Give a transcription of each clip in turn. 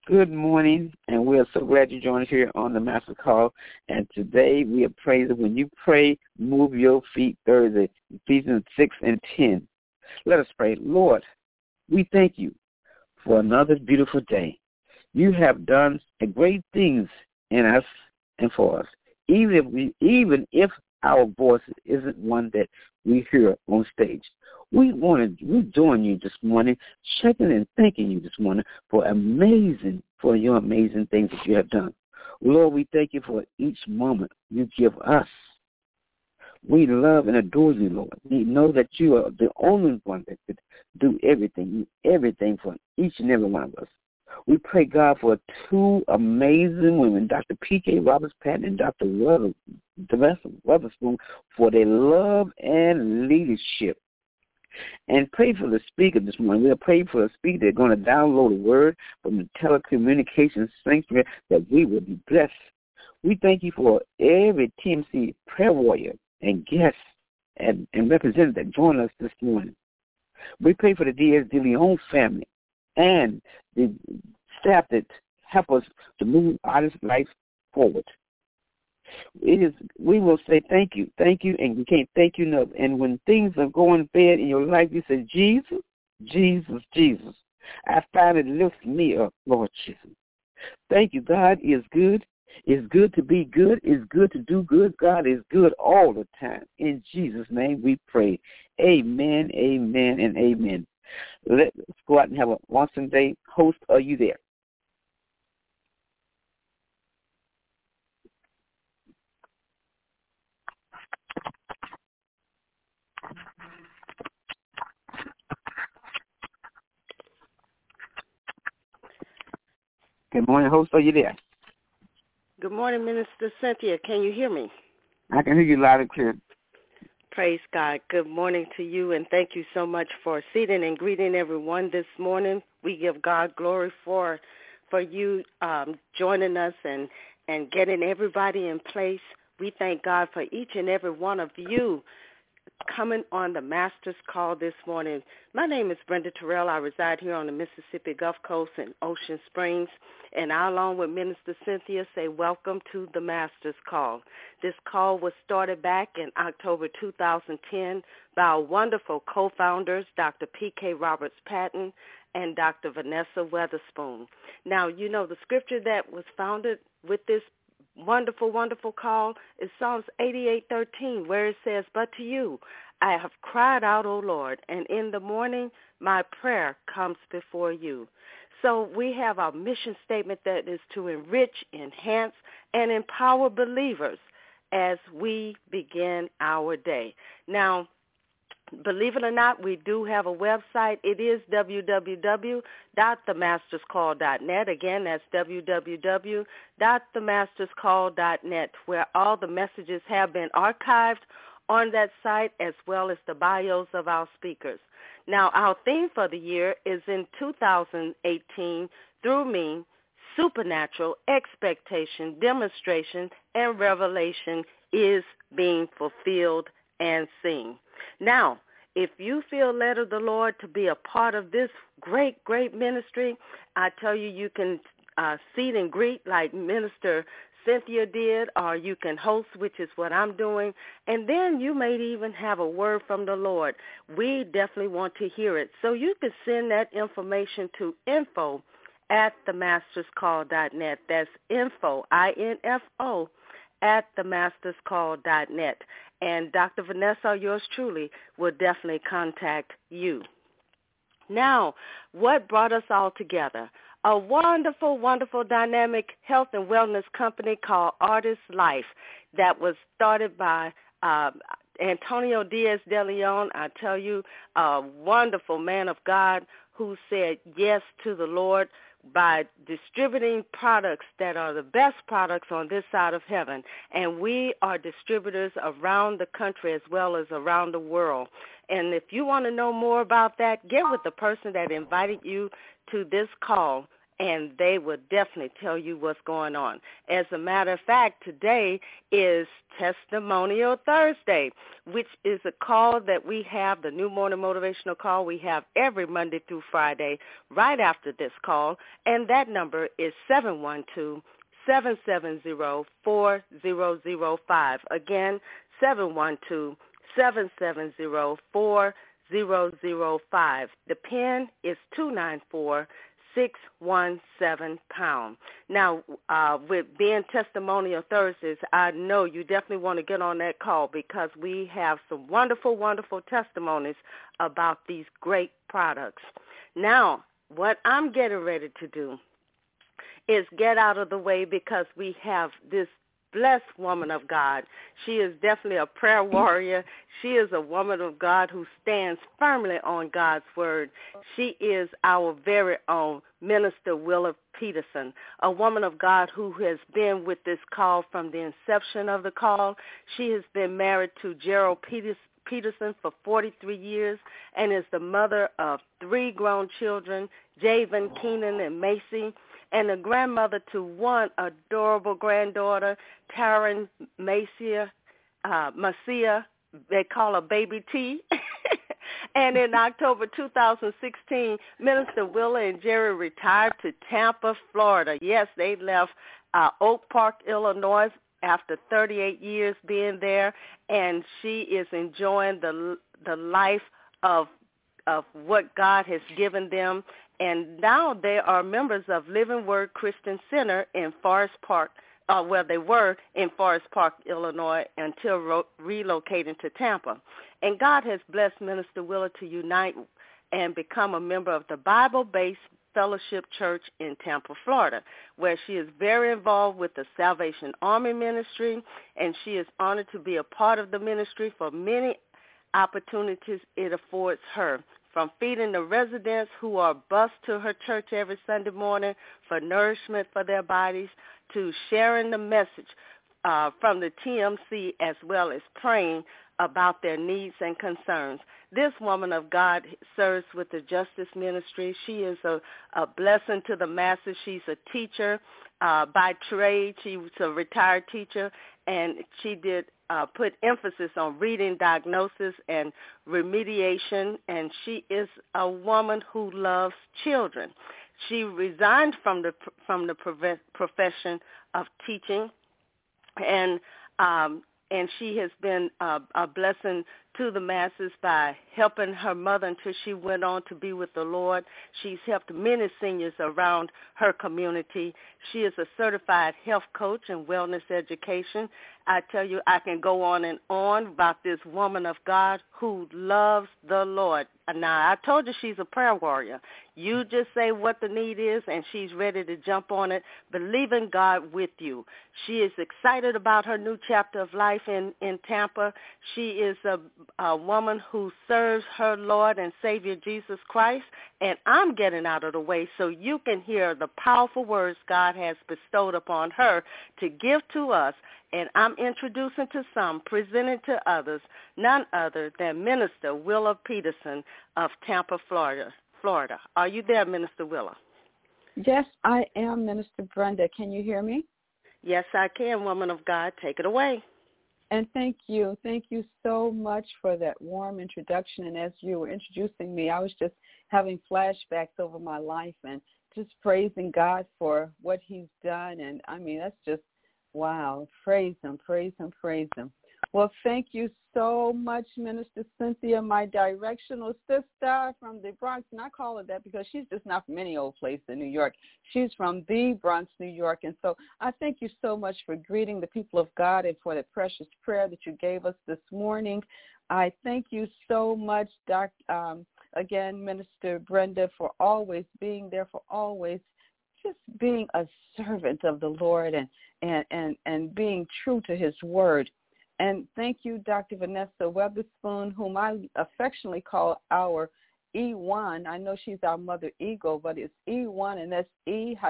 Good morning, and we are so glad you joined us here on the Master Call. And today we are praying that when you pray, move your feet Thursday, Ephesians 6 and 10. Let us pray. Lord, we thank you for another beautiful day. You have done great things in us and for us, even if our voice isn't one that we hear on stage. We join you this morning, checking and thanking you this morning for your amazing things that you have done. Lord, we thank you for each moment you give us. We love and adore you, Lord. We know that you are the only one that could do everything for each and every one of us. We pray, God, for two amazing women, Dr. P.K. Roberts-Patton and Dr. Weatherspoon, for their love and leadership. And pray for the speaker this morning. We'll pray for the speaker that's going to download a word from the telecommunications sanctuary that we will be blessed. We thank you for every TMC prayer warrior and guests and representatives that join us this morning. We pray for the Diaz de Leon family and the staff that help us to move artist life forward. We will say thank you, and we can't thank you enough. And when things are going bad in your life, you say, Jesus, Jesus, Jesus. I find it lifts me up, Lord Jesus. Thank you. God is good. It's good to be good. It's good to do good. God is good all the time. In Jesus' name we pray. Amen, amen, and amen. Let's go out and have a awesome day. Host, are you there? Good morning, host. Are you there? Good morning, Minister Cynthia. Can you hear me? I can hear you loud and clear. Praise God. Good morning to you, and thank you so much for seating and greeting everyone this morning. We give God glory for you joining us and getting everybody in place. We thank God for each and every one of you coming on the Master's Call this morning. My name is Brenda Terrell. I reside here on the Mississippi Gulf Coast in Ocean Springs, and I, along with Minister Cynthia, say welcome to the Master's Call. This call was started back in October 2010 by our wonderful co-founders, Dr. P.K. Roberts-Patton and Dr. Vanessa Weatherspoon. Now, you know, the scripture that was founded with this wonderful, wonderful call is Psalms 88:13, where it says, "But to you I have cried out, O Lord, and in the morning my prayer comes before you." So we have our mission statement that is to enrich, enhance, and empower believers as we begin our day. Now, believe it or not, we do have a website. It is www.themasterscall.net. Again, that's www.themasterscall.net, where all the messages have been archived on that site, as well as the bios of our speakers. Now, our theme for the year is in 2018, Through Me, Supernatural Expectation, Demonstration, and Revelation is being fulfilled and seen. Now, if you feel led of the Lord to be a part of this great, great ministry, I tell you, you can seat and greet like Minister Cynthia did, or you can host, which is what I'm doing, and then you may even have a word from the Lord. We definitely want to hear it. So you can send that information to info@themasterscall.net. That's info, I-N-F-O, @themasterscall.net. And Dr. Vanessa, yours truly, will definitely contact you. Now, what brought us all together? A wonderful, wonderful, dynamic health and wellness company called Artist Life that was started by Antonio Diaz de Leon. I tell you, a wonderful man of God who said yes to the Lord by distributing products that are the best products on this side of heaven. And we are distributors around the country as well as around the world. And if you want to know more about that, get with the person that invited you to this call and they will definitely tell you what's going on. As a matter of fact, today is Testimonial Thursday, which is a call that we have, the New Morning Motivational Call we have every Monday through Friday right after this call, and that number is 712-770-4005. Again, 712-770-4005. The PIN is 294-617#. Now, with being Testimonial Thursdays, I know you definitely want to get on that call because we have some wonderful, wonderful testimonies about these great products. Now, what I'm getting ready to do is get out of the way because we have this blessed woman of God. She is definitely a prayer warrior. She is a woman of God who stands firmly on God's word. She is our very own Minister Willa Peterson, a woman of God who has been with this call from the inception of the call. She has been married to Gerald Peterson for 43 years and is the mother of 3 grown children, Javen, Keenan, and Macy, and a grandmother to one adorable granddaughter, Taryn Macia. They call her Baby T. And in October 2016, Minister Willa and Jerry retired to Tampa, Florida. Yes, they left Oak Park, Illinois, after 38 years being there, and she is enjoying the life of what God has given them. And now they are members of Living Word Christian Center in Forest Park, they were in Forest Park, Illinois, until relocating to Tampa. And God has blessed Minister Willa to unite and become a member of the Bible-based Fellowship Church in Tampa, Florida, where she is very involved with the Salvation Army Ministry, and she is honored to be a part of the ministry for many opportunities it affords her, from feeding the residents who are bused to her church every Sunday morning for nourishment for their bodies, to sharing the message from the TMC, as well as praying about their needs and concerns. This woman of God serves with the Justice Ministry. She is a blessing to the masses. She's a teacher by trade. She was a retired teacher, and she did put emphasis on reading diagnosis and remediation, and she is a woman who loves children. She resigned from the profession of teaching, and she has been a blessing to the masses by helping her mother until she went on to be with the Lord. She's helped many seniors around her community. She is a certified health coach and wellness education. I tell you, I can go on and on about this woman of God who loves the Lord. Now, I told you she's a prayer warrior. You just say what the need is, and she's ready to jump on it, believing God with you. She is excited about her new chapter of life in Tampa. She is a woman who serves her Lord and Savior Jesus Christ, and I'm getting out of the way so you can hear the powerful words God has bestowed upon her to give to us. And I'm introducing to some, presenting to others, none other than Minister Willa Peterson of Tampa, Florida. Are you there, Minister Willa? Yes, I am, Minister Brenda. Can you hear me? Yes, I can, woman of God. Take it away. And thank you. Thank you so much for that warm introduction. And as you were introducing me, I was just having flashbacks over my life and just praising God for what he's done. And, I mean, that's just, wow. Praise him, praise him, praise him. Well, thank you so much, Minister Cynthia, my directional sister from the Bronx. And I call her that because she's just not from any old place in New York. She's from the Bronx, New York. And so I thank you so much for greeting the people of God and for the precious prayer that you gave us this morning. I thank you so much, again, Minister Brenda, for always being there, for always just being a servant of the Lord and being true to his word. And thank you, Dr. Vanessa Weatherspoon, whom I affectionately call our E1. I know she's our mother eagle, but it's E1, and that's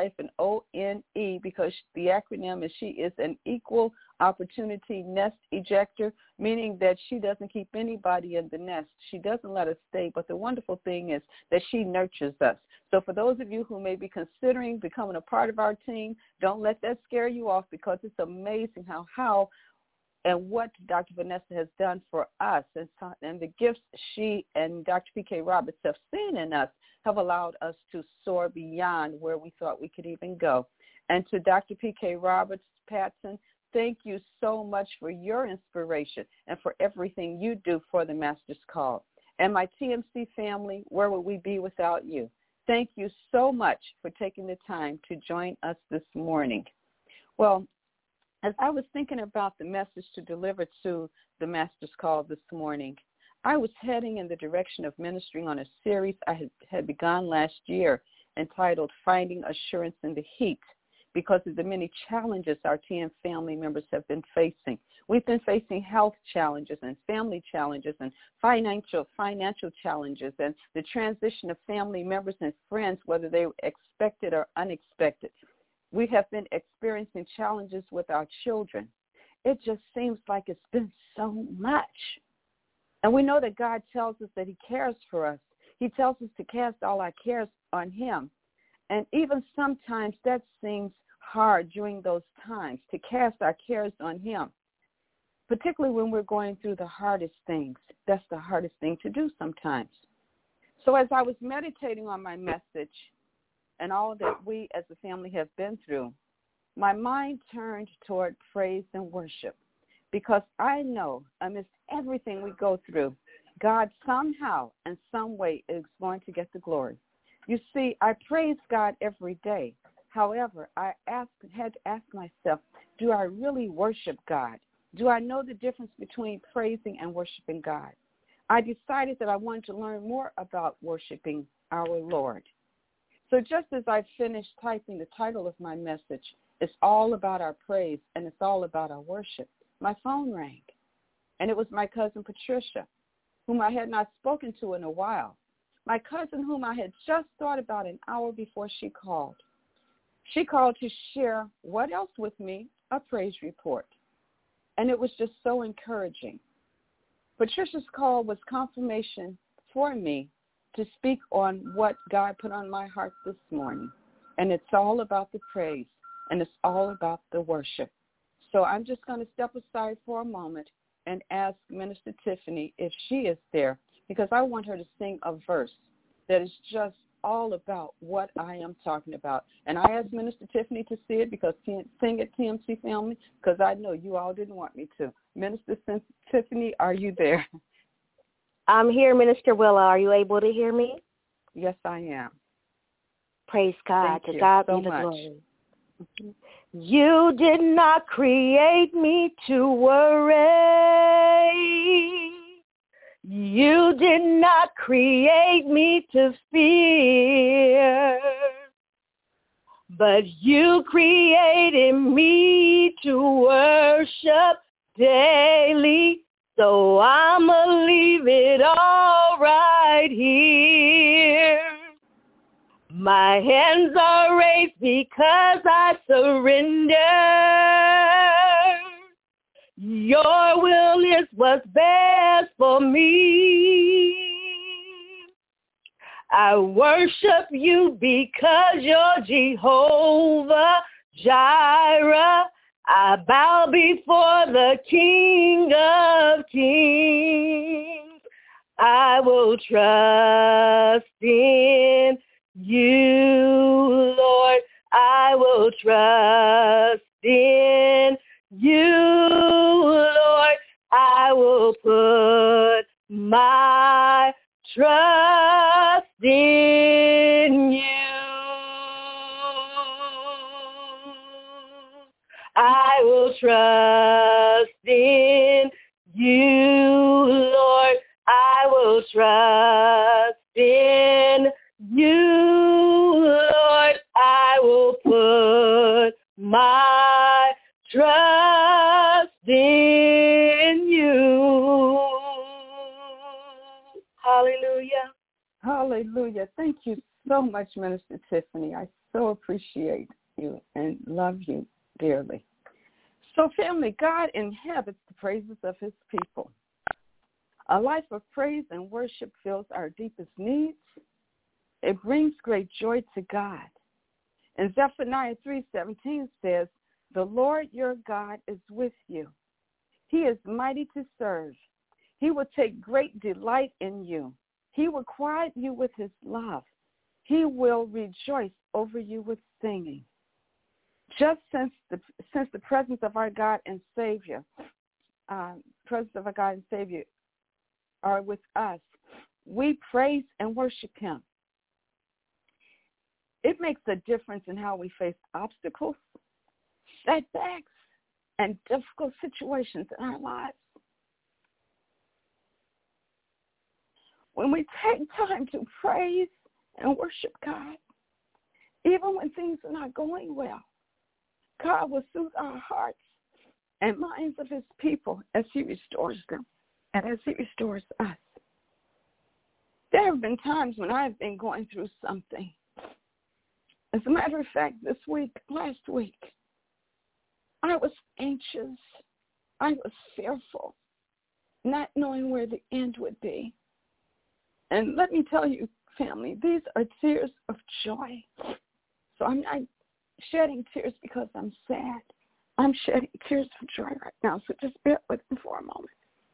E-O-N-E, because the acronym is she is an equal opportunity nest ejector, meaning that she doesn't keep anybody in the nest. She doesn't let us stay, but the wonderful thing is that she nurtures us. So for those of you who may be considering becoming a part of our team, don't let that scare you off, because it's amazing how and what Dr. Vanessa has done for us, and the gifts she and Dr. P.K. Roberts have seen in us have allowed us to soar beyond where we thought we could even go. And to Dr. P.K. Roberts, Patson, thank you so much for your inspiration and for everything you do for the Master's Call. And my TMC family, where would we be without you? Thank you so much for taking the time to join us this morning. Well, as I was thinking about the message to deliver to the Master's Call this morning, I was heading in the direction of ministering on a series I had begun last year entitled Finding Assurance in the Heat, because of the many challenges our TM family members have been facing. We've been facing health challenges and family challenges and financial challenges, and the transition of family members and friends, whether they were expected or unexpected. We have been experiencing challenges with our children. It just seems like it's been so much. And we know that God tells us that he cares for us. He tells us to cast all our cares on him. And even sometimes that seems hard during those times, to cast our cares on him, particularly when we're going through the hardest things. That's the hardest thing to do sometimes. So as I was meditating on my message, and all that we as a family have been through, my mind turned toward praise and worship, because I know amidst everything we go through, God somehow and some way is going to get the glory. You see, I praise God every day. However, I had to ask myself, do I really worship God? Do I know the difference between praising and worshiping God? I decided that I wanted to learn more about worshiping our Lord. So just as I finished typing the title of my message, it's all about our praise and it's all about our worship, my phone rang. And it was my cousin Patricia, whom I had not spoken to in a while. My cousin whom I had just thought about an hour before she called. She called to share what else with me? A praise report. And it was just so encouraging. Patricia's call was confirmation for me to speak on what God put on my heart this morning. And it's all about the praise, and it's all about the worship. So I'm just going to step aside for a moment and ask Minister Tiffany if she is there, because I want her to sing a verse that is just all about what I am talking about. And I asked Minister Tiffany to see it, because sing it, TMC family, because I know you all didn't want me to. Minister Tiffany, are you there? I'm here, Minister Willa. Are you able to hear me? Yes, I am. Praise God. Thank To God so be the much. glory. You did not create me to worry. You did not create me to fear. But you created me to worship daily. So I'ma leave it all right here. My hands are raised because I surrender. Your will is what's best for me. I worship you because you're Jehovah Jireh. I bow before the King of Kings. I will trust in you, Lord. I will trust in you, Lord. I will put my trust in you. I will trust in you, Lord. I will trust in you, Lord. I will put my trust in you. Hallelujah. Hallelujah. Thank you so much, Minister Tiffany. I so appreciate you and love you dearly. So, family, God inhabits the praises of his people. A life of praise and worship fills our deepest needs. It brings great joy to God. And Zephaniah 3:17 says, "The Lord your God is with you. He is mighty to serve. He will take great delight in you. He will quiet you with his love. He will rejoice over you with singing." Just since the presence of our God and Savior, are with us, we praise and worship him. It makes a difference in how we face obstacles, setbacks, and difficult situations in our lives. When we take time to praise and worship God, even when things are not going well, God will soothe our hearts and minds of his people as he restores them and as he restores us. There have been times when I've been going through something. As a matter of fact, last week, I was anxious. I was fearful, not knowing where the end would be. And let me tell you, family, these are tears of joy. So I'm not shedding tears because I'm sad. I'm shedding tears of joy right now, so just bear with me for a moment.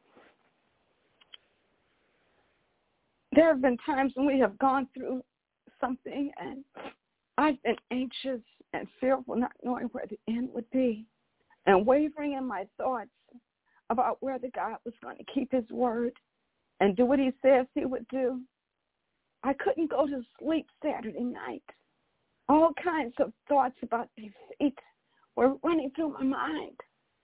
There have been times when we have gone through something and I've been anxious and fearful, not knowing where the end would be, and wavering in my thoughts about whether God was going to keep his word and do what he says he would do. I couldn't go to sleep Saturday night. All kinds of thoughts about defeat were running through my mind.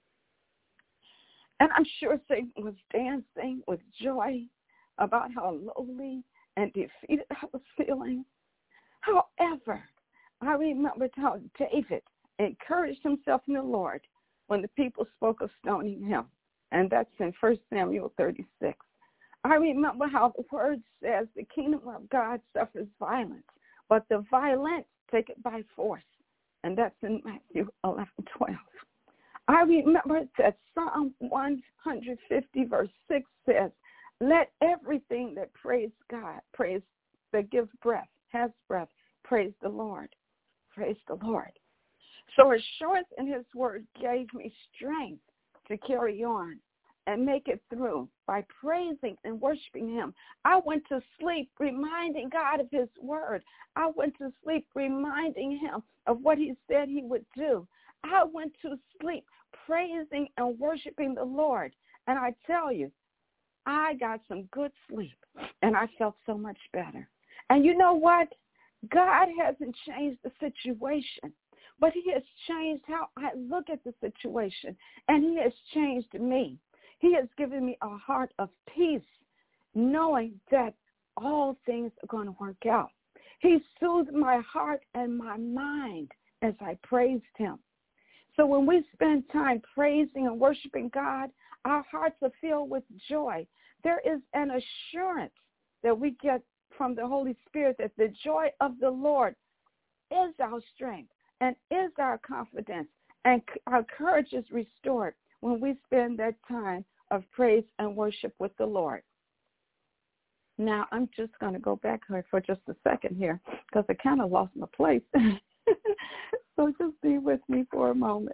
And I'm sure Satan was dancing with joy about how lowly and defeated I was feeling. However, I remembered how David encouraged himself in the Lord when the people spoke of stoning him. And that's in 1 Samuel 36. I remember how the word says the kingdom of God suffers violence, but the violent take it by force. And that's in Matthew 11:12. I remember that Psalm 150 verse 6 says, "Let everything that praise God, that gives breath, has breath, praise the Lord." Praise the Lord. So assurance in his word gave me strength to carry on and make it through by praising and worshiping him. I went to sleep reminding God of his word. I went to sleep reminding him of what he said he would do. I went to sleep praising and worshiping the Lord. And I tell you, I got some good sleep, and I felt so much better. And you know what? God hasn't changed the situation, but he has changed how I look at the situation, and he has changed me. He has given me a heart of peace, knowing that all things are going to work out. He soothed my heart and my mind as I praised him. So when we spend time praising and worshiping God, our hearts are filled with joy. There is an assurance that we get from the Holy Spirit that the joy of the Lord is our strength and is our confidence, and our courage is restored when we spend that time of praise and worship with the Lord. Now, I'm just going to go back here for just a second here because I kind of lost my place. So just be with me for a moment.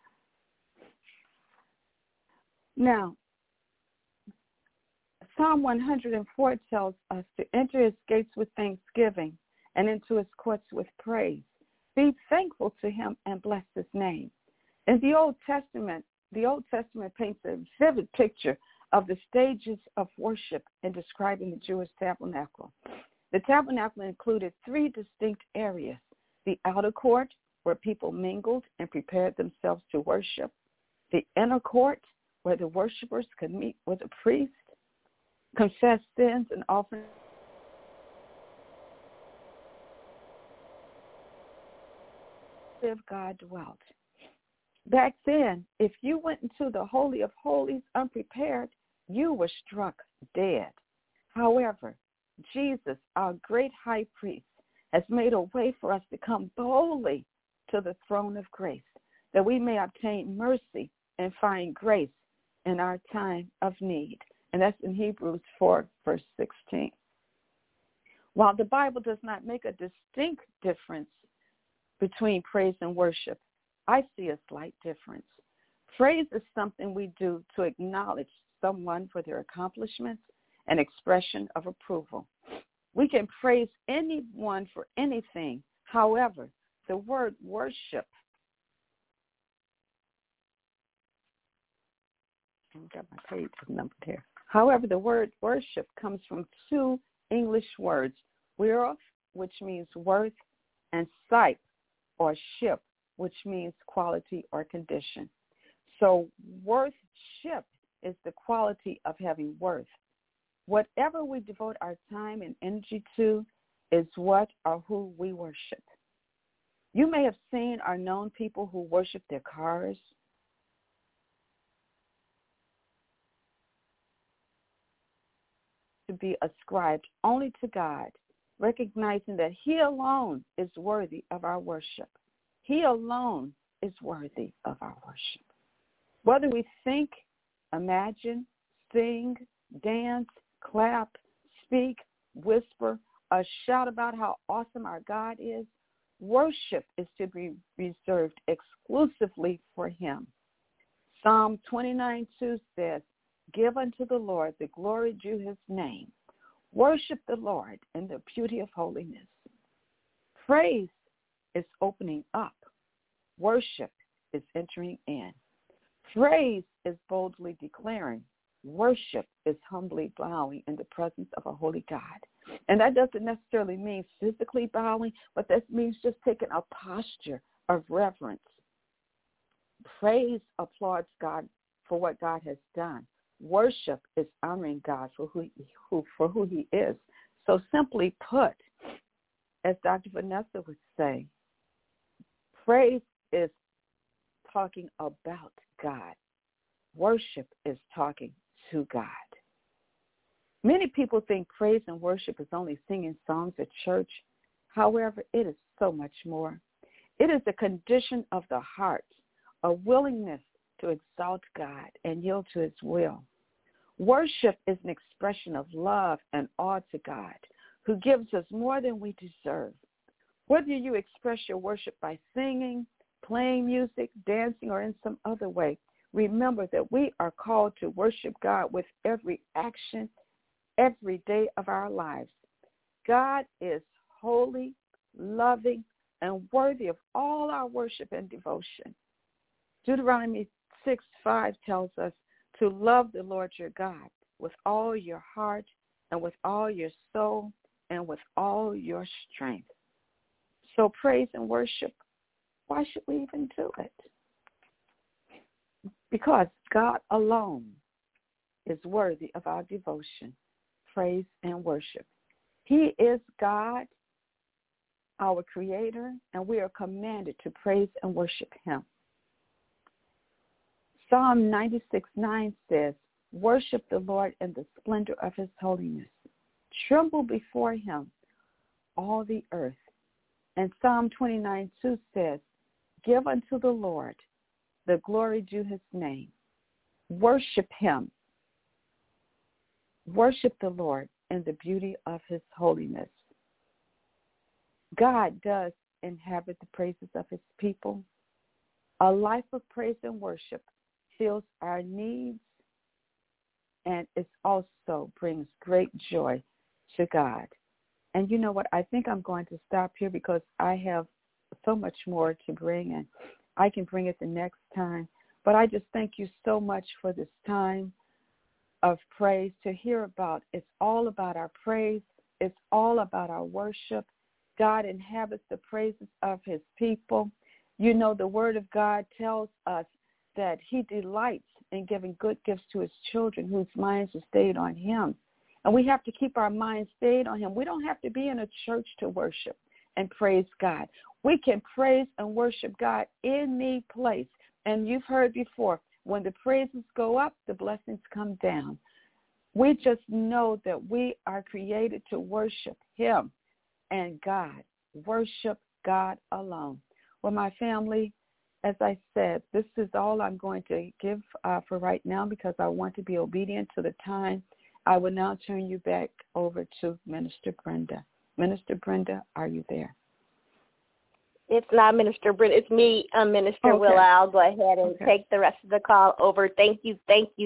Now, Psalm 104 tells us to enter his gates with thanksgiving and into his courts with praise. Be thankful to him and bless his name. In the Old Testament paints a vivid picture of the stages of worship in describing the Jewish tabernacle. The tabernacle included 3 distinct areas: the outer court, where people mingled and prepared themselves to worship; the inner court, where the worshipers could meet with a priest, confess sins, and offer God dwelt. Back then, if you went into the Holy of Holies unprepared, you were struck dead. However, Jesus, our great high priest, has made a way for us to come boldly to the throne of grace, that we may obtain mercy and find grace in our time of need. And that's in Hebrews 4, verse 16. While the Bible does not make a distinct difference between praise and worship, I see a slight difference. Praise is something we do to acknowledge someone for their accomplishments, an expression of approval. We can praise anyone for anything. However, the word worship, I've got my page numbered here. However, the word worship comes from two English words, wirth, which means worth, and sight, or ship, which means quality or condition. So worthship is the quality of having worth. Whatever we devote our time and energy to is what or who we worship. You may have seen or known people who worship their cars, to be ascribed only to God, recognizing that He alone is worthy of our worship. He alone is worthy of our worship. Whether we think, imagine, sing, dance, clap, speak, whisper, or shout about how awesome our God is, worship is to be reserved exclusively for Him. Psalm 29:2 says, "Give unto the Lord the glory due His name. Worship the Lord in the beauty of holiness." Praise is opening up. Worship is entering in. Praise is boldly declaring. Worship is humbly bowing in the presence of a holy God. And that doesn't necessarily mean physically bowing, but that means just taking a posture of reverence. Praise applauds God for what God has done. Worship is honoring God for who He is. So simply put, as Dr. Vanessa would say, praise is talking about God. Worship is talking to God. Many people think praise and worship is only singing songs at church. However, it is so much more. It is a condition of the heart, a willingness to exalt God and yield to His will. Worship is an expression of love and awe to God, who gives us more than we deserve. Whether you express your worship by singing, playing music, dancing, or in some other way, remember that we are called to worship God with every action, every day of our lives. God is holy, loving, and worthy of all our worship and devotion. Deuteronomy 6:5 tells us to love the Lord your God with all your heart and with all your soul and with all your strength. So praise and worship, why should we even do it? Because God alone is worthy of our devotion, praise, and worship. He is God, our Creator, and we are commanded to praise and worship Him. Psalm 96:9 says, "Worship the Lord in the splendor of His holiness. Tremble before Him, all the earth." And Psalm 29:2 says, "Give unto the Lord the glory due His name." Worship Him. Worship the Lord in the beauty of His holiness. God does inhabit the praises of His people. A life of praise and worship fills our needs, and it also brings great joy to God. And you know what? I think I'm going to stop here because I have so much more to bring, and I can bring it the next time. But I just thank you so much for this time of praise to hear about. It's all about our praise. It's all about our worship. God inhabits the praises of his people. You know, the word of God tells us that he delights in giving good gifts to his children whose minds are stayed on him. And we have to keep our minds stayed on him. We don't have to be in a church to worship and praise God. We can praise and worship God any place. And you've heard before, when the praises go up, the blessings come down. We just know that we are created to worship him and God, worship God alone. Well, my family, as I said, this is all I'm going to give for right now because I want to be obedient to the time. I will now turn you back over to Minister Brenda. Minister Brenda, are you there? It's not Minister Brenda. It's me, Minister Willa. I'll go ahead and take the rest of the call over. Thank you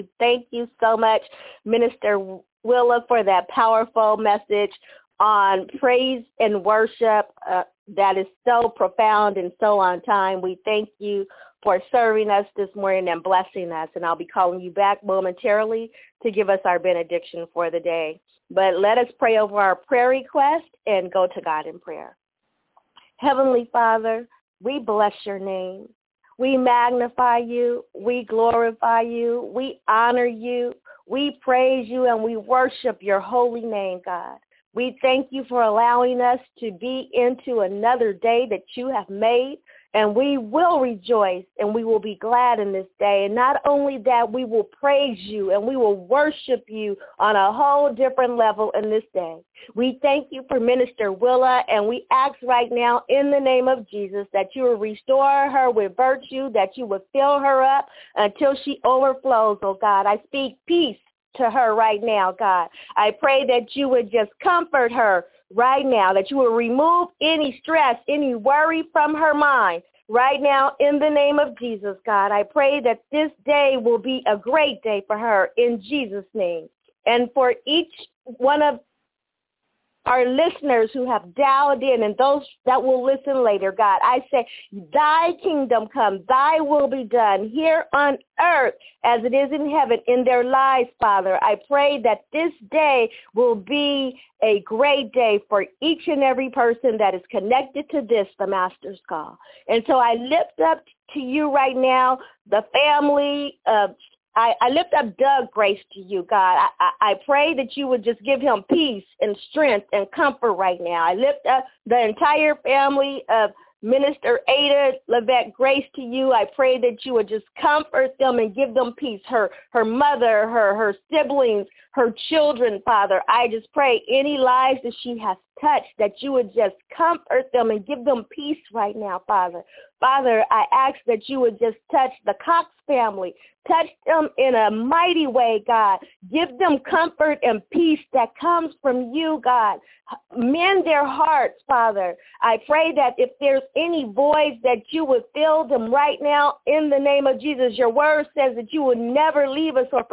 so much, Minister Willa, for that powerful message on praise and worship. That is so profound and so on time. We thank you for serving us this morning and blessing us. And I'll be calling you back momentarily to give us our benediction for the day. But let us pray over our prayer request and go to God in prayer. Heavenly Father, we bless your name. We magnify you. We glorify you. We honor you. We praise you and we worship your holy name, God. We thank you for allowing us to be into another day that you have made, and we will rejoice and we will be glad in this day. And not only that, we will praise you and we will worship you on a whole different level in this day. We thank you for Minister Willa, and we ask right now in the name of Jesus that you will restore her with virtue, that you will fill her up until she overflows, oh God. I speak peace to her right now, God. I pray that you would just comfort her right now, that you will remove any stress, any worry from her mind right now in the name of Jesus, God. I pray that this day will be a great day for her in Jesus' name. And for each one of our listeners who have dialed in and those that will listen later, God, I say, thy kingdom come, thy will be done here on earth as it is in heaven in their lives, Father. I pray that this day will be a great day for each and every person that is connected to this, the Master's Call. And so I lift up to you right now the family of I lift up Doug Grace to you, God. I pray that you would just give him peace and strength and comfort right now. I lift up the entire family of Minister Ada Levette Grace to you. I pray that you would just comfort them and give them peace. Her mother, her siblings, her children, Father. I just pray any lives that she has touched, that you would just comfort them and give them peace right now, Father. Father, I ask that you would just touch the Cox family. Touch them in a mighty way, God. Give them comfort and peace that comes from you, God. Mend their hearts, Father. I pray that if there's any voids, that you would fill them right now in the name of Jesus. Your word says that you would never leave us or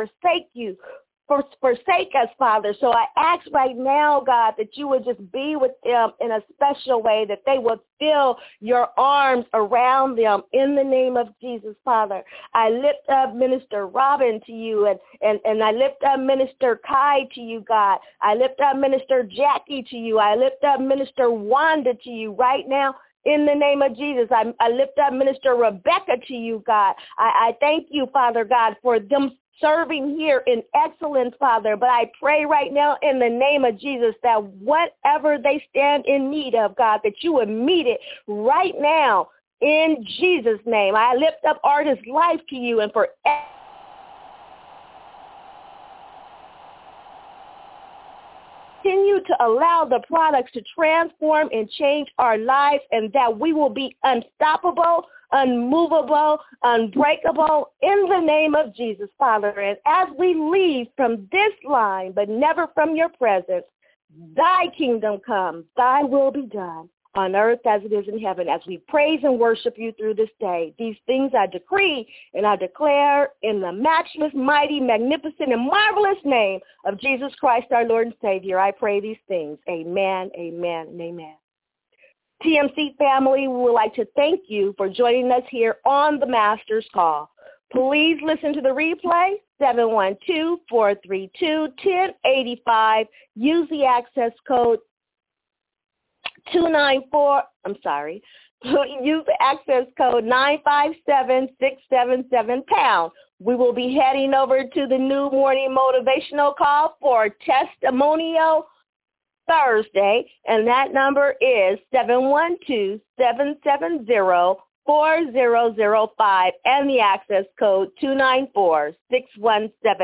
forsake us, Father. So I ask right now, God, that you would just be with them in a special way, that they would feel your arms around them in the name of Jesus, Father. I lift up Minister Robin to you, and I lift up Minister Kai to you, God. I lift up Minister Jackie to you. I lift up Minister Wanda to you right now. In the name of Jesus, I lift up Minister Rebecca to you, God. I thank you, Father God, for them serving here in excellence, Father. But I pray right now in the name of Jesus that whatever they stand in need of, God, that you would meet it right now in Jesus' name. I lift up Artist Life to you, and for continue to allow the products to transform and change our lives, and that we will be unstoppable, unmovable, unbreakable in the name of Jesus, Father. And as we leave from this line, but never from your presence, thy kingdom come, thy will be done on earth as it is in heaven, as we praise and worship you through this day. These things I decree and I declare in the matchless, mighty, magnificent, and marvelous name of Jesus Christ, our Lord and Savior. I pray these things. Amen, amen, and amen. TMC family, we would like to thank you for joining us here on the Master's Call. Please listen to the replay, 712-432-1085. Use the access code 294, use the access code 957677#. We will be heading over to the new morning motivational call for Testimonial Thursday, and that number is 712-770-4005, and the access code 294-617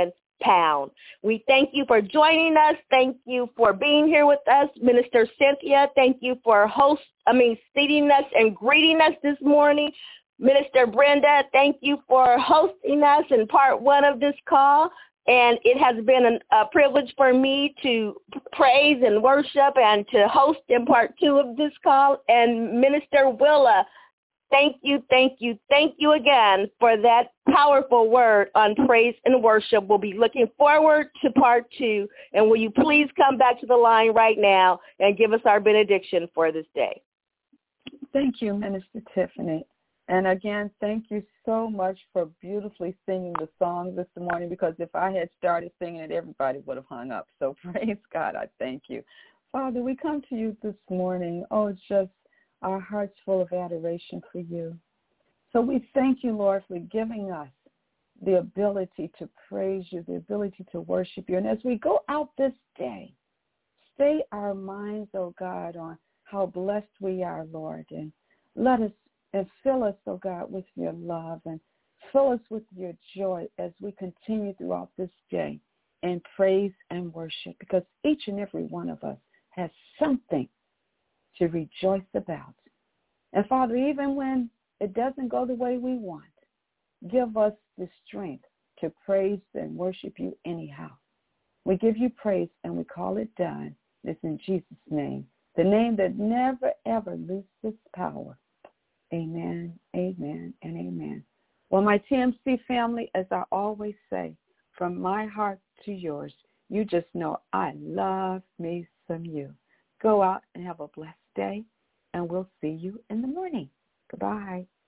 pound. We thank you for joining us. Thank you for being here with us. Minister Cynthia, thank you for seating us and greeting us this morning. Minister Brenda, thank you for hosting us in part 1 of this call. And it has been a privilege for me to praise and worship and to host in part 2 of this call. And Minister Willa, thank you again for that powerful word on praise and worship. We'll be looking forward to part 2. And will you please come back to the line right now and give us our benediction for this day? Thank you, Minister Tiffany. And again, thank you so much for beautifully singing the song this morning, because if I had started singing it, everybody would have hung up. So praise God, I thank you. Father, we come to you this morning. Oh, it's just our hearts full of adoration for you. So we thank you, Lord, for giving us the ability to praise you, the ability to worship you. And as we go out this day, stay our minds, oh God, on how blessed we are, Lord, and let us and fill us, oh God, with your love, and fill us with your joy as we continue throughout this day in praise and worship, because each and every one of us has something to rejoice about. And Father, even when it doesn't go the way we want, give us the strength to praise and worship you anyhow. We give you praise and we call it done. It's in Jesus' name, the name that never, ever loses power. Amen, amen, and amen. Well, my TMC family, as I always say, from my heart to yours, you just know I love me some you. Go out and have a blessed day, and we'll see you in the morning. Goodbye.